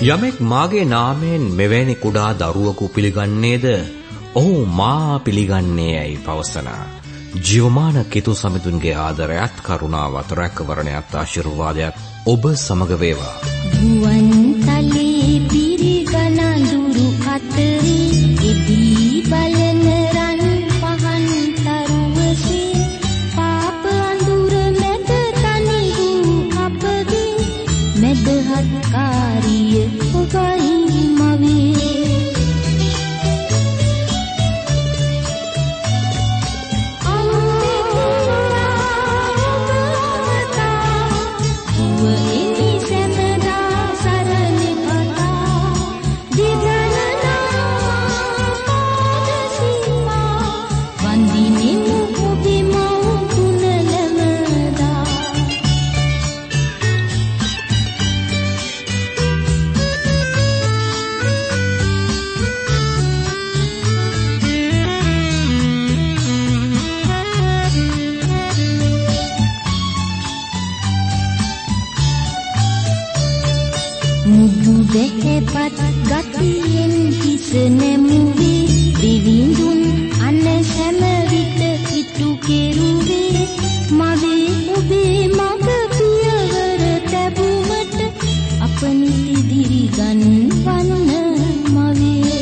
යමෙක් මාගේ නාමයෙන් මෙවැනි කුඩා දරුවෙකු පිළිගන්නේද ඔහු මා පිළිගන්නේ යයි පවසන ජීවමාන කිතු සමිඳුන්ගේ ආදරයත් කරුණාවත් රැකවරණයත් ආශිර්වාදයක් ඔබ සමග වේවා. ගුවන් තලේ පිරිගන දුරු අතරේ ඉදී බලන රන් පහන් තරුවසේ පාප අඳුර මැද තනි වූ අපගේ මැදහත් කාරිය ඔබයි මවේ. දෙහෙපත් ගතියෙන් කිස නැමුවේ දිවිඳුන් අන සැම විට ඉතු කෙරුවේ මවේ ඔබේ මග පියවර තැබුමට අප නිති දිරි ගන්වන්න මවේ.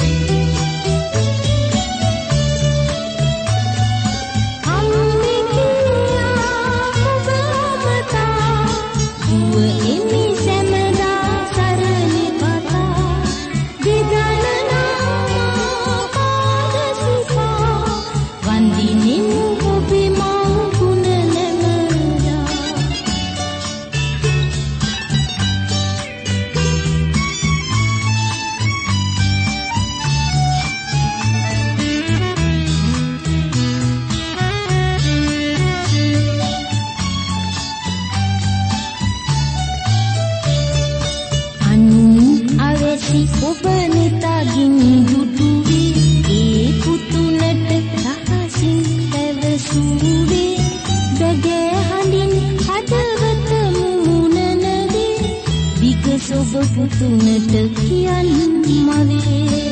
පුතුනට කියන්න මවේ.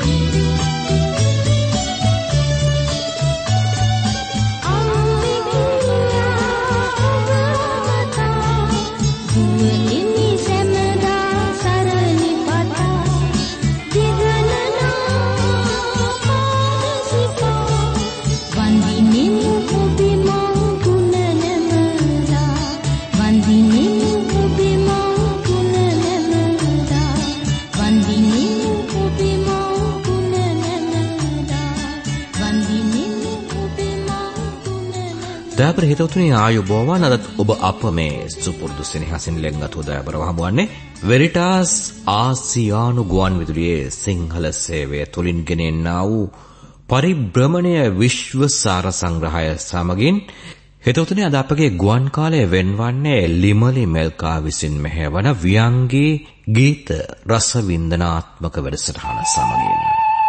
දයාබර හිතවතුනි ආයුබෝවන්. අදත් ඔබ අප මේ සුපුරුදු සෙනෙහසින් ලෙන්ගතු දයාබර හමුවන්නේ වෙරිටාස් ආසියානු ගුවන් විදුලියේ සිංහල සේවය තුලින් ගෙනෙන්නා වූ පරිභ්‍රමණය විශ්ව සාර සංග්‍රහය සමගින්. හිතවතුනි අද අපගේ ගුවන් කාලය වෙන්වන්නේ ලිමලි මෙල්කා විසින් මෙහෙවන ව්‍යංගී ගීත රස වින්දනාත්මක වැඩසටහන සමගින්.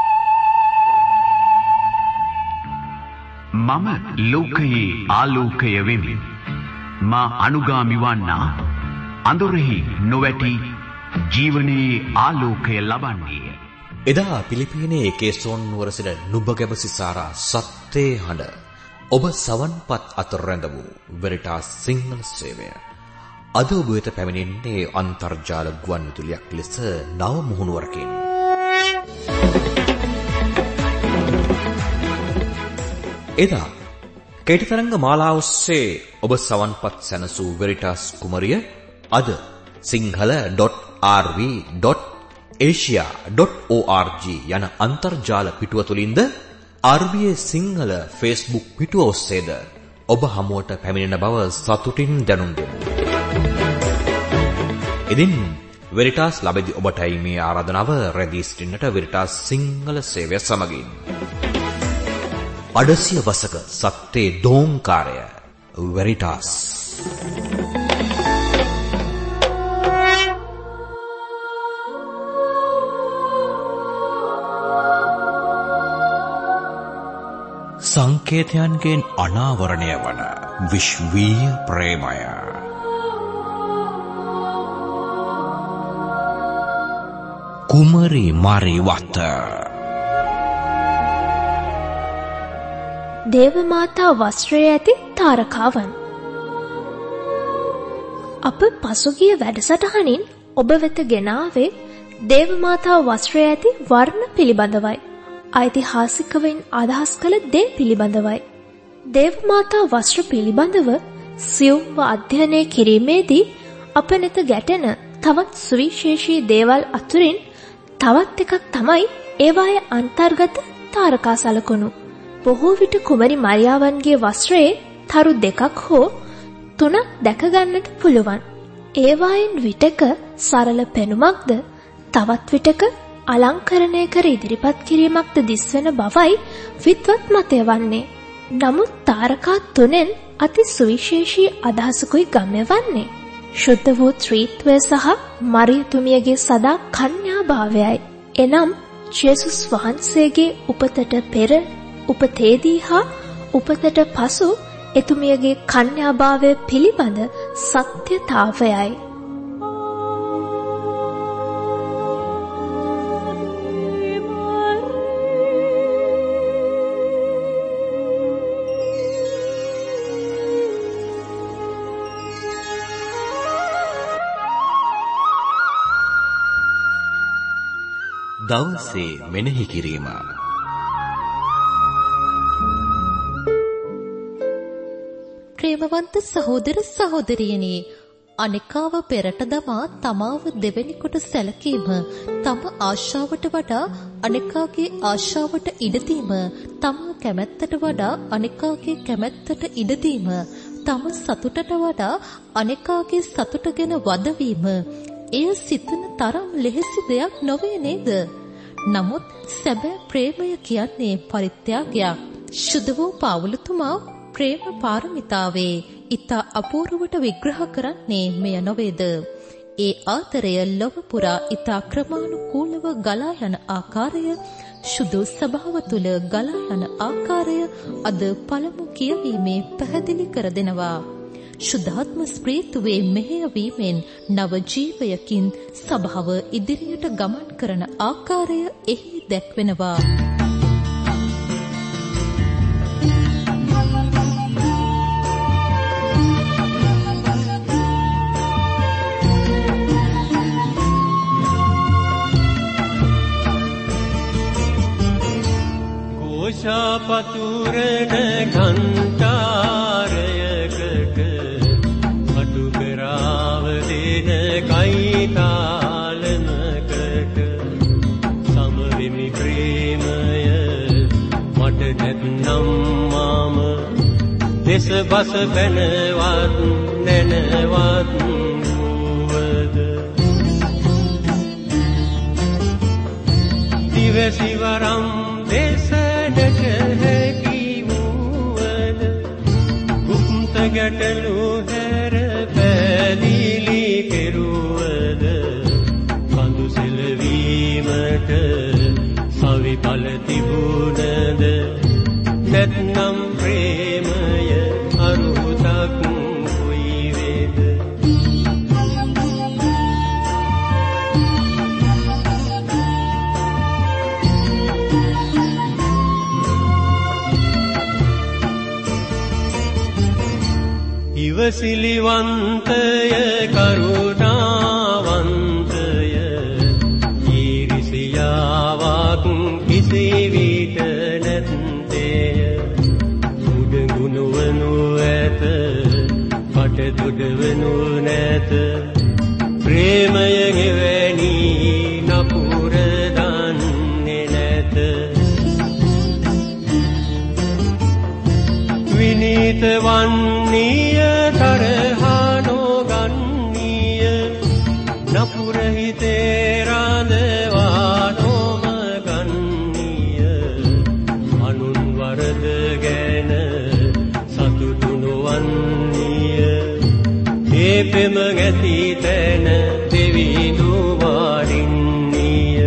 මම ලෝකයේ ආලෝකය වෙමි. මා අනුගාමි වන්නා අඳුරෙහි නොවැටි ජීවනයේ ආලෝකය ලබන්නේය. එදා පිලිපීනයේ කේසෝන් නුවර සිට නුඹ සිසාරා සත්‍යේ හඬ ඔබ සවන්පත් අතර රැඳ වූ වෙරිටාස් සිංහල සේවය අද ඔබ වෙත පැමිණෙන්නේ අන්තර්ජාල ගුවන් විදුලියක් ලෙස නව මුහුණුවරකින්. එදා කේටතරංග මාලා ඔස්සේ ඔබ සවන්පත් සැනසූ වෙරිටාස් කුමරිය අද sinhala.rv.asia.org යන අන්තර්ජාල පිටුව තුලින්ද RVA සිංහල Facebook පිටුව ඔස්සේද ඔබ හමුවට පැමිණෙන බව සතුටින් දැනුම් දෙමු. ඉතින් වෙරිටාස් ලැබෙදි ඔබටයි මේ ආරාධනාව රැඳී සිටින්නට වෙරිටාස් සිංහල සේවය සමගින්. අඩසිය වසක සත්‍යේ දෝංකාරය වෙරිටාස්. සංකේතයන්ගෙන් අනාවරණය වන කුමරි මරිවත. දේවමාතා වස්ත්‍රයේ ඇති තාරකාවන්. අප පසුගිය වැඩසටහනින් ඔබ වෙත ගෙනාවේ දේවමාතා වස්ත්‍රයේ ඇති වර්ණ පිළිබඳවයි. ඓතිහාසිකවෙන් අදහස් කළ දේ පිළිබඳවයි. දේවමාතා වස්ත්‍ර පිළිබඳව සියුම්ව අධ්‍යයනය කිරීමේදී අප නෙත ගැටෙන තවත් සුවිශේෂී දේවල් අතුරින් තවත් එකක් තමයි ඒවායේ අන්තර්ගත තාරකා සලකුණු. බොහෝ විට කුමරි මරියාවන්ගේ වස්ත්‍රයේ තරු 2ක් හෝ 3ක් දැක ගන්නට පුළුවන්. ඒවායින් විටක සරල පෙනුමක්ද තවත් විටක අලංකරණය කර ඉදිරිපත් කිරීමක්ද දිස්වෙන බවයි විද්වත් මතය වන්නේ. නමුත් තාරකා 3න් අති සුවිශේෂී අදහසකුයි ගම්‍ය වන්නේ. ශුද්ධ වූ ත්‍රිත්වය සහ මරියතුමියගේ සදා කන්‍යා භාවයයි. එනම් ජේසුස් වහන්සේගේ උපතට පෙර, උපතේදී හා උපතට පසු එතුමියගේ කන්‍යා භාවය පිළිබඳ සත්‍යතාවයයි. දවසේ මෙනෙහි කිරීම. ප්‍රේමවන්ත සහෝදර සහෝදරියනි, අනිකාව පෙරට දමා තමාව දෙවෙනි කොට සැලකීම, තම ආශාවට වඩා අනිකාගේ ආශාවට ඉඩ දීම, තමා කැමැත්තට වඩා අනිකාගේ කැමැත්තට ඉඩ දීම, තම සතුටට වඩා අනිකාගේ සතුට ගැන වදවීම, එය සිතන තරම් ලෙහෙසි දෙයක් නොවේ නේද? නමුත් සැබෑ ප්‍රේමය කියන්නේ පරිත්‍යාගයක්. ශුද්ධ වූ පාවුලතුමා ප්‍රේම පාරමිතාවේ ඉතා අපූර්වට විග්‍රහ කරන්නේ මෙය නොවේද? ඒ ආදරය ලොව පුරා ඉතා ක්‍රමානුකූලව ගලා යන ආකාරය, ශුද්ධ ස්වභාව තුළ ගලා යන ආකාරය අද පළමු කියවීමේ පැහැදිලි කර දෙනවා. ශුද්ධාත්ම ස්ප්‍රීතුවේ මෙහෙයවීමෙන් නව ජීවයකින් සභාව ඉදිරියට ගමන් කරන ආකාරය එහි දැක්වෙනවා. ഘോഷാപതുരന ഘന്ടാരයකට කටුකරාවදෙන කයිතාලනකට සමවෙමි ප්‍රේමය මට නැත්නම් මම දෙස බස බැනවත් නැනවත් වූවද දිවසිවරම් දෙසට හැකි වූවද ගුප්ත ගැටලු හැර පැදිලි කෙරුවද කඳු සෙලවීමට සවිඵල තිබුණද නැත්නම් ප්‍රේමය අරුතක් කුයි වේද? ඉවසිලිවන්තය කරුණාවන්තය ඊරිසියාවක් කිසි විට නැත්තේය. උඩඟුණුවනු ඇත කටදුඩවනු නැත ප්‍රේමය ගෙවැනි නපුර දන්නේ නැත. විනීත වන්නීය තරහනෝගන්නීය නපුර හිතේ රඳවා නොමගන්නීය අනුන් වරද ගැන සතුටු නොවන්නීය ඒ පෙම ගැති තැන දෙවිදු වාරින්නීය.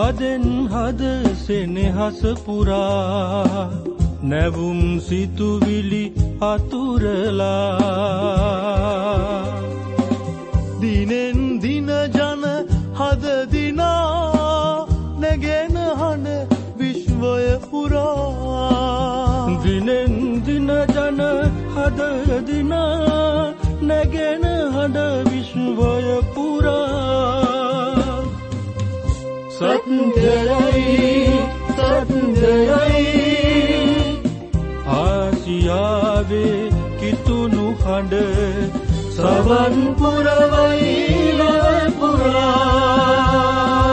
හදෙන් හද සෙනෙහස පුරා නැවුම් සිතුවිලි අතුරලා දිනෙන් දින ජන හද දිනා නැගෙන හඬ විශ්වය පුරා දිනෙන් දින ජන හද දිනා නැගෙන හඬ විශ්වය පුරා සත්‍යයි ආසියාවේ කිතුණු හඬ සවන් පුරවයි පුරා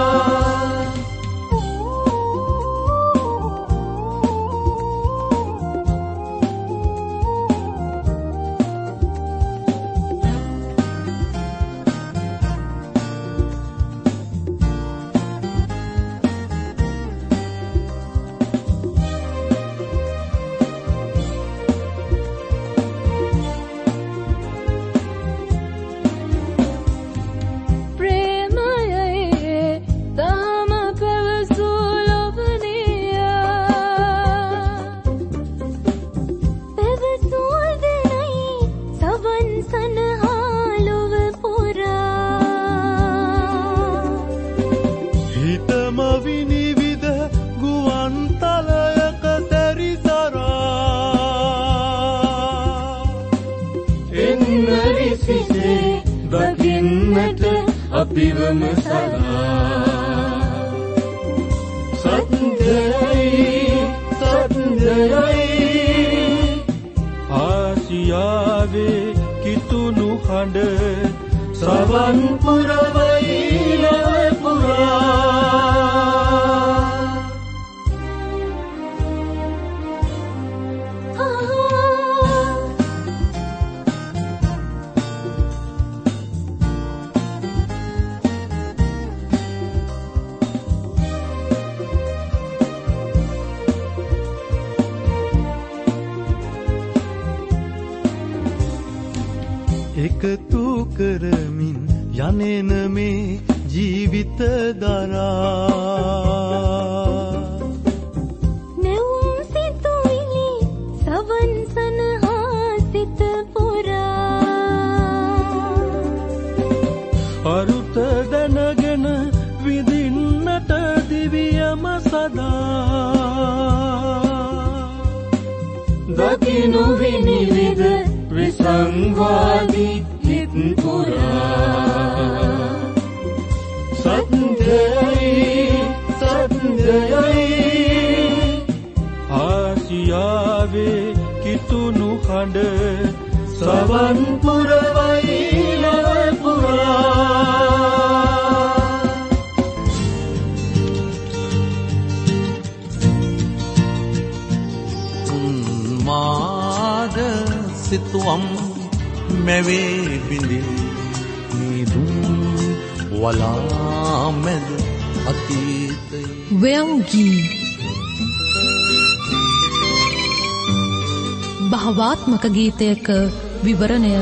අපිවම සදා සත්‍යයි ආසියාවේ කිතුණු හඬ සවන් පුරවයි පුරා එකතු කරමින් යන්නේන මේ ජීවිත දරා නැවුම් සිතුවිලි සවන් සනහා සිත පුරා අරුත දැනගෙන විඳින්නට දිවියම සදා දකිනු විනිවිද විසංවාදී හිත් පුරා සත්‍යයි ආසියාවේ කිතුණු හඬ සවන් පුරවයි පුරා මාද සිතුවම් මැවේ බිඳින් නිදුම් වලා මැද අතීතය ව්‍යංගී භාවාත්මක ගීතයක විවරණය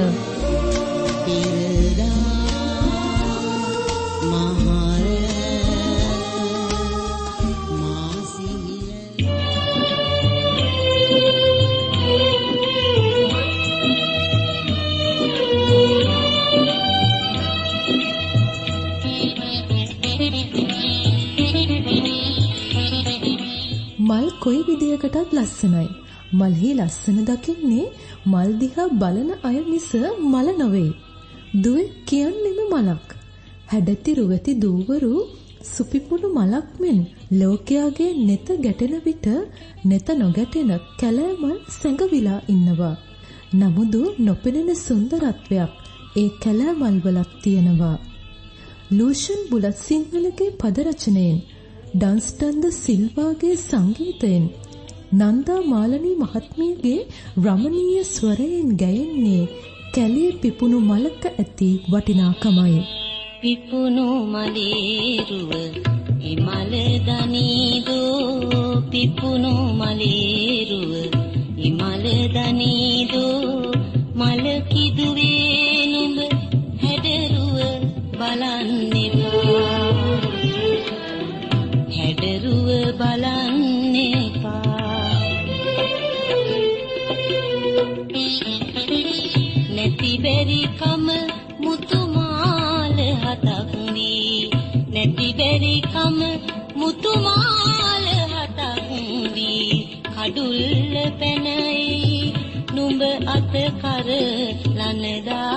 මල් කොයි විදියකටත් ලස්සනයි. මල්හි ලස්සන දකින්නේ මල් දිහා බලන අය මිස මල නොවේ. දුවේ කියන්නේම මලක්. හැඩති රුවති දූවරු සුපිපුණු මලක් මෙන් ලෝකයාගේ නෙත ගැටෙන විට නෙත නොගැටෙන කැලෑමල් සැඟවිලා ඉන්නවා. නමුදු නොපෙනෙන සුන්දරත්වයක් ඒ කැලෑමල් වලක් තියෙනවා. ලූෂන් බුලත් සිංහලගේ පද රචනයෙන් ඩන්ස්ටන් ද සිල්වාගේ සංගීතයෙන් නන්දා මාලනී මහත්මියගේ රමණීය ස්වරයෙන් ගැයෙන්නේ කැලේ පිපුණු මලක ඇති වටිනාකමයි. පිපුණු මලේරුව ඉමල දනීදෝ පිපුණු මලේරුව ඉමල දනීදෝ මල කිදුවේ නුඹ හැඩරුව බලන්නෙවා බැරි කම මුතුමාල හතක් වී නැති බැරි කම මුතුමාල හතක් වී කඩුල්ල පැනයි නුඹ අත කර ලනදා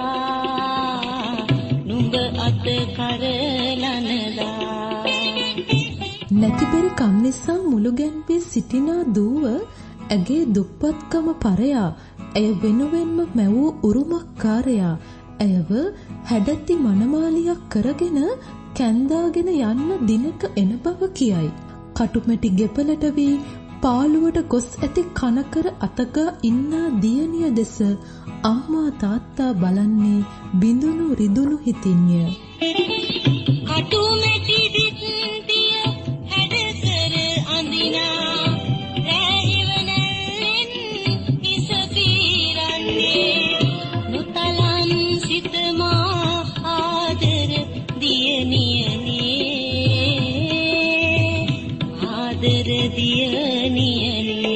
නුඹ අත කර ලනදා නැතිබරි කම් නිසා මුළු ගැන්පී සිටිනා දුව ඇගේ දුප්පත්කම පරයා ඇය වෙනුවෙන්ම මැවූ උරුමක්කාරයා ඇයව හැඩැති මනමාලියක් කරගෙන කැන්දාගෙන යන්න දිනක එන බව කියයි. කටුමැටි ගෙපලට වී පාළුවට ගොස් ඇති කනකර අතගා ඉන්නා දියණිය දෙස අම්මා තාත්තා බලන්නේ බිඳුණු රිදුණු හිතින්ය. කටුමැටි දිත්තිය හැඩකර අඳිනා රැහිවනල්ලෙන් හිස පීරන්නේ නොතලන් සිතමා ආදර දියණියනේ ආදර දියණියනේ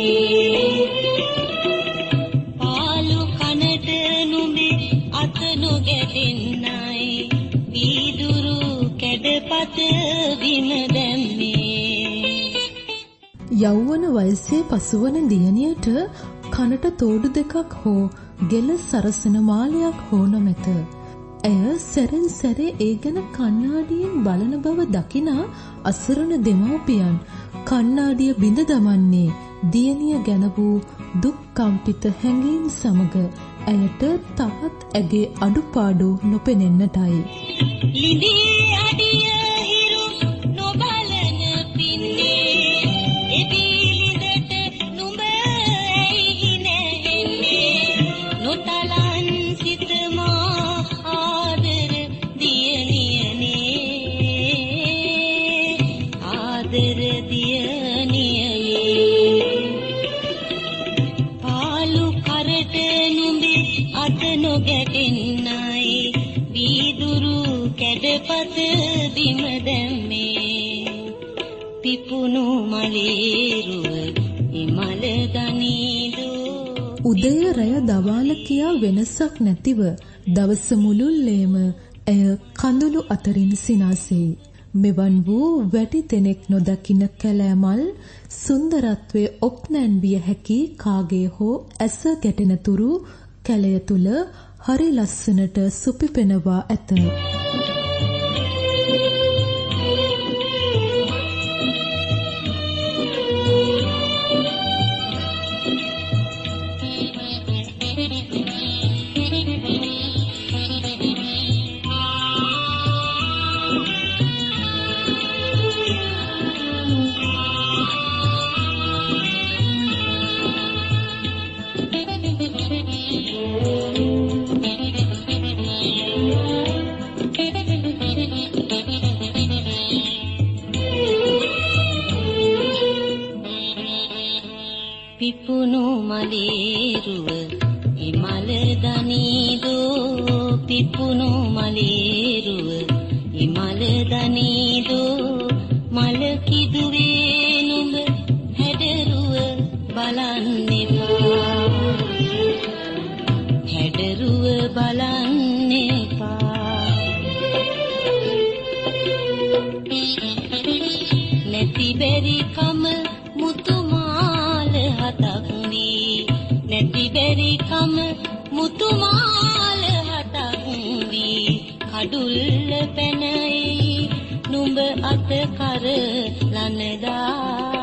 පාලු කනට නුඹේ අත නොගැටෙන්නයි වීදුරු කැඩපත බිම දැම්මේ. යෞවන වයසේ පසුවන දියණියට කනට තෝඩු දෙකක් හෝ ගෙල සරසන මාලයක් හෝ නොමැත. ඇය සැරෙන් සැරේ ඒ ගැන කණ්ණාඩියෙන් බලන බව දකිනා අසරණ දෙමව්පියන් කණ්ණාඩිය බිඳ දමන්නේ දියණිය ගැන වූ දුක් කම්පිත හැඟීම් සමග ඇයට තවත් ඇගේ අඩුපාඩු නොපෙනෙන්නටයි. ලිඳී අඩිය හිරු නොබලන පින්නේ එබිලිඳට නුඹ ඇයි නැහෙන්නේ නොතලන් සිතමා ආදර දියණියනේ ආදර දියණියනේ පාලු කරට නුඹේ අත නොගැටෙන්නයි වීදුරු කැඩපත බිම දැම්මේ පිපුණු මලේරුව ඉමල දනීදෝ. උදය රැය දවාල කියා වෙනසක් නැතිව දවස මුළුල්ලේම ඇය කඳුළු අතරින් සිනාසෙයි. මෙවන් වූ වැඩි දෙනෙක් නොදකින කැලෑමල් සුන්දරත්වයේ ඔප්නැන්විය හැකි කාගේ හෝ ඇස ගැටෙන තුරු කැලය තුල හරි ලස්සනට සුපිපෙනවා ඇත. පිපුණු මලේරුව ඉමල දනීදෝ පිපුණු මලේරුව ඉමල දනීදෝ මල කිදුවේ නුඹ හැඩරුව බලන්නෙපා හැඩරුව බලන්නෙපා නැති බැරි කම මුතුමාල හතක් වී නැති බැරි කම මුතුමාල හතක් වී කඩුල්ල පැනයි නුඹ අත කර ලනදා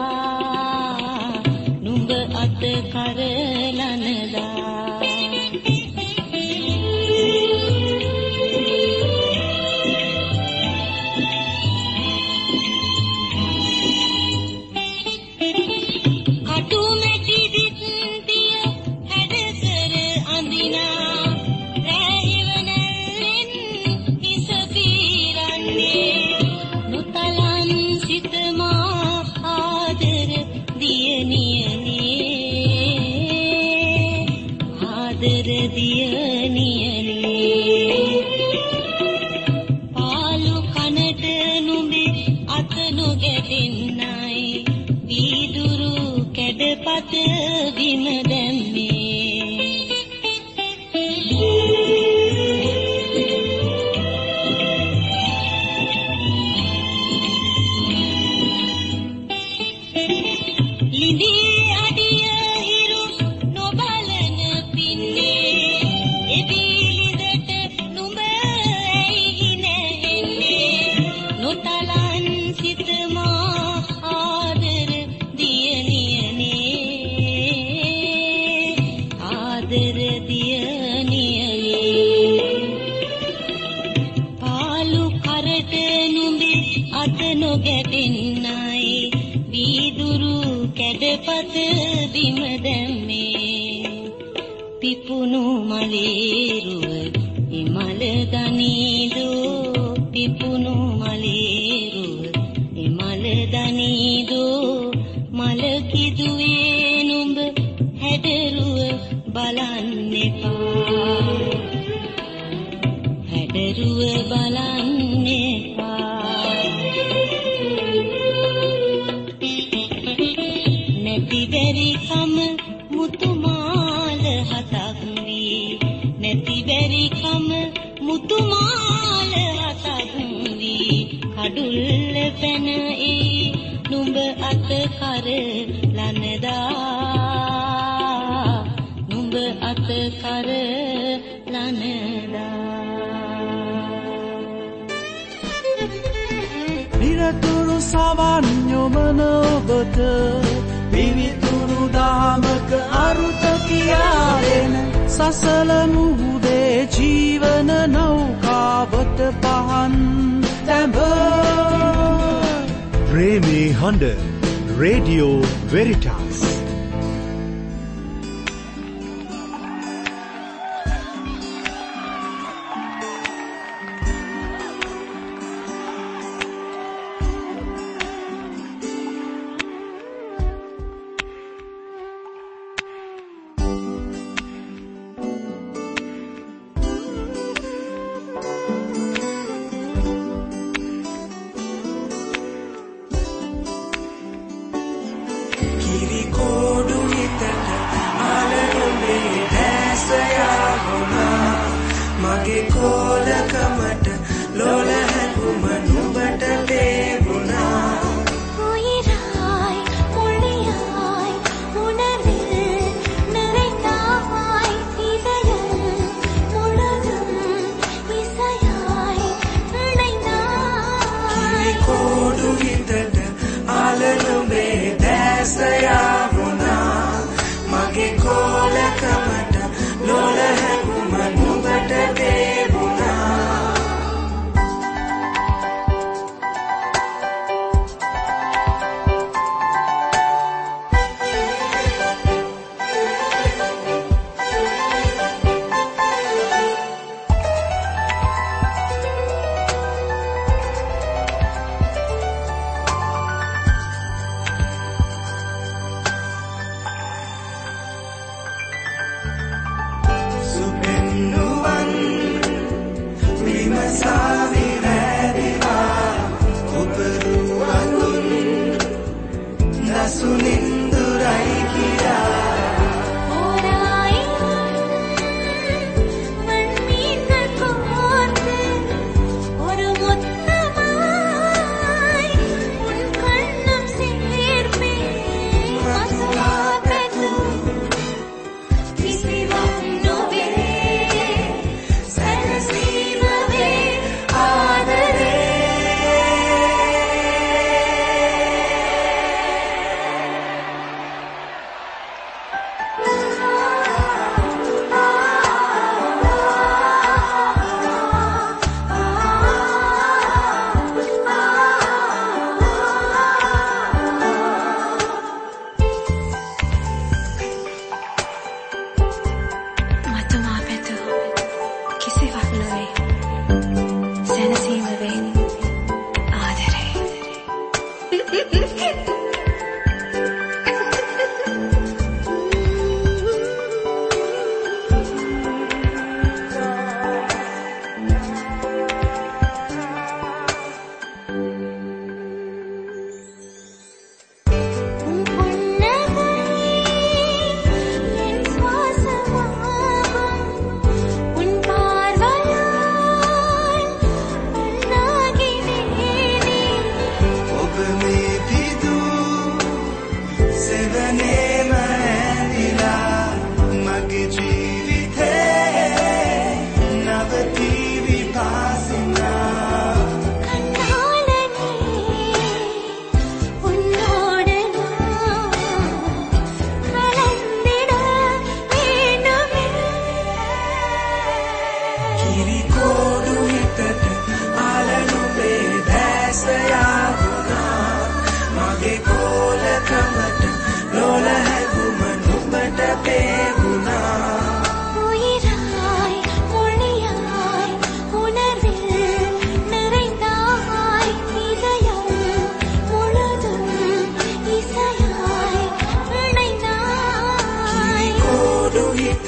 නුඹ අත කර ලනදා. සිතමා නොගැටෙන්නයි වීදුරු කැඩපත බිම දැම්මේ පිපුණු මලේරුව එමල දනීදෝ පිපුණු මලේරුව එමල දනීදෝ මල කිදුවේ නුඹ හැඩරුව බලන්න එපා හැඩරුව බලන්න එපා නැති බැරි කම මුතුමාල හතක් වී නැති බැරි කම මුතුමාල හතක් වී කඩුල්ල පැන ඒ නුඹ අත කර ලනදා නුඹ අත කර ලනදා නිරතුරු සවන් යොමන ඔබට විවිතුරු දාමක අරුත කියාදෙන සසල මුහුදේ ජීවන නෞකාවට පහන් තැඹ ප්‍රේමී හඬ රේඩියෝ වෙරිටාස්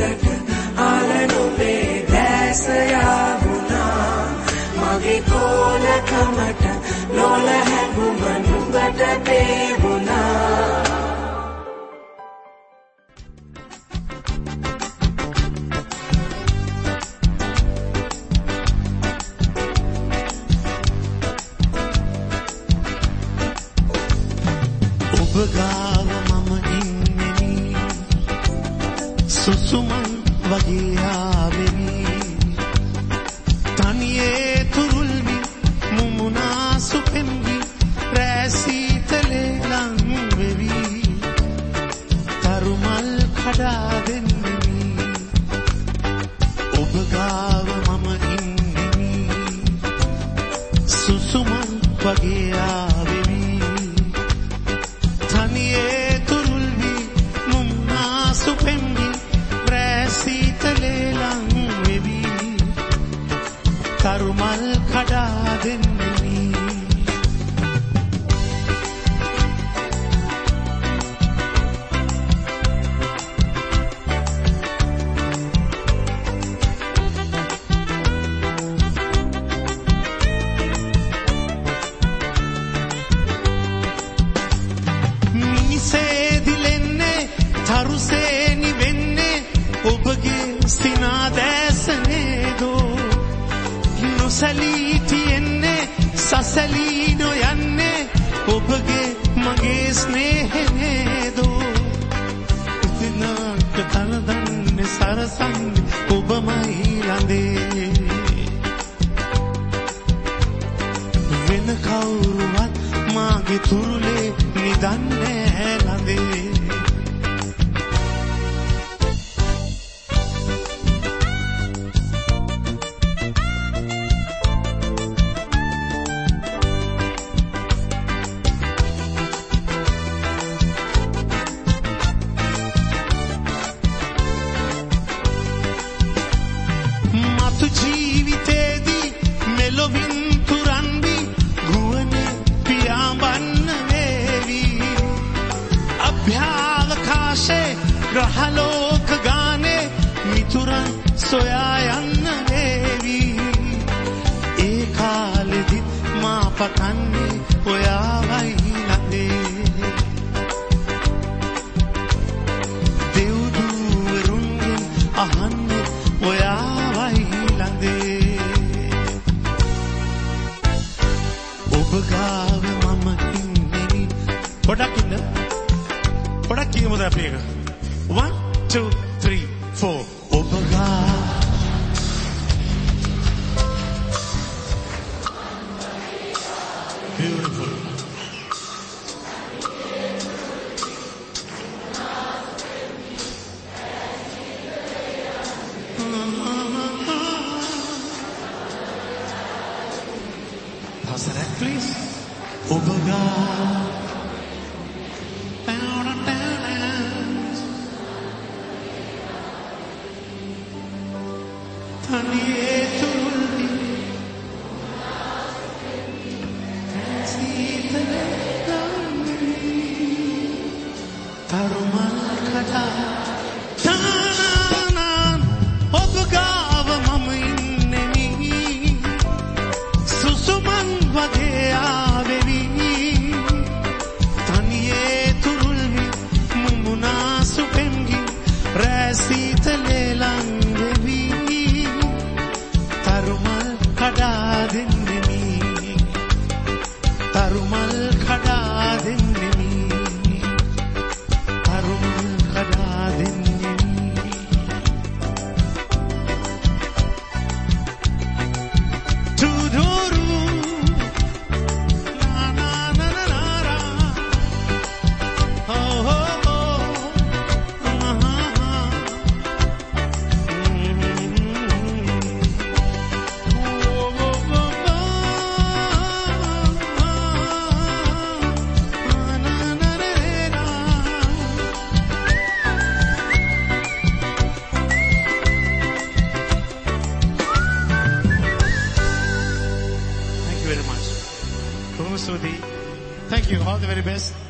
සතුටට ආලනුවේ දැසයා වුණා මගේ කොලකමට ලෝල හැඟුම නුඹට පේවුණා ඔබ ගාව මම ඉන්නේ සුසුමන් වගේ ආවෙමි තනියේ තුරුල්වි මුමුනාසු පෙම්වි රැසීතලේ ලං වෙවි තරුමල් කඩා දෙන්නෙමි ඔබ ගාව මම ඉන්නේ සුසුමන් වගේ ආවෙමි තනියේ තුරුල්වි මුමුනාසු පෙම්වි රැසීතලේ ලං වෙවි තරුමල් කඩා දෙන්නෙමි මිනිසේ දිලෙන්නේ තරුසේ නිවෙන්නේ ඔබගේ සිනා දැසනේදෝ නොසලී තියෙන්නේ සසලී නොයන්නේ ඔබගේ මගේ ස්නේහනේදෝ ඉතිනාක තනදන්නේ සරසන්නේ ඔබමයි ළඟේ වෙන කවුරුවත් මාගේ තුරුලේ නිදන්නේ ළඟේ මතු ජීවිතේදී මෙලොවින් තුරන්වි ගුවනේ පියාඹන්න වේවි අභ්‍යාවකාශේ ග්‍රහලෝක ගානේ මිතුරන් සොයා යන්න වේවි ඒ කාලෙදිත් මා පතන්නේ ඔයාවයි ළඟේ දෙව්දුවරුන්ගෙන් අහන්නේ ඔයාවයි ළඟේ ඔබ ගාව මම ඉන්නේ පොඩක් ඉන්න පොඩක් කියමුද අපි එක 1 2 3 4 ඔබ ගාව beautiful Pass that please ඔබ ගාව තනියේ තුරුල්වි තරුමල් කඩා තානානාන් ඔබ ගාව මම ඉන්නෙමි සුසුමන් වගේ ආවෙමි තනියේ තුරුල්වි මුමුනාසු පෙම්ගි රැසීතලේ ලං වෙවි තරුමල් කඩා දෙන්නෙමි තරුමල් කඩා දෙන්නෙමි තරුමල් කඩා දෙන්නෙමි තුදුරු නා නා නා නා නා oh oh oh Thank you. All the very best.